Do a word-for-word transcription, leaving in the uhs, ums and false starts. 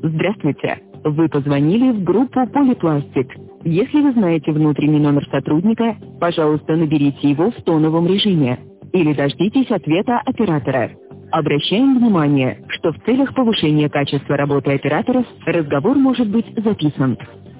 Здравствуйте. Вы позвонили в группу «Полипластик». Если вы знаете внутренний номер сотрудника, пожалуйста, наберите его в тоновом режиме или дождитесь ответа оператора. Обращаем внимание, что в целях повышения качества работы операторов разговор может быть записан.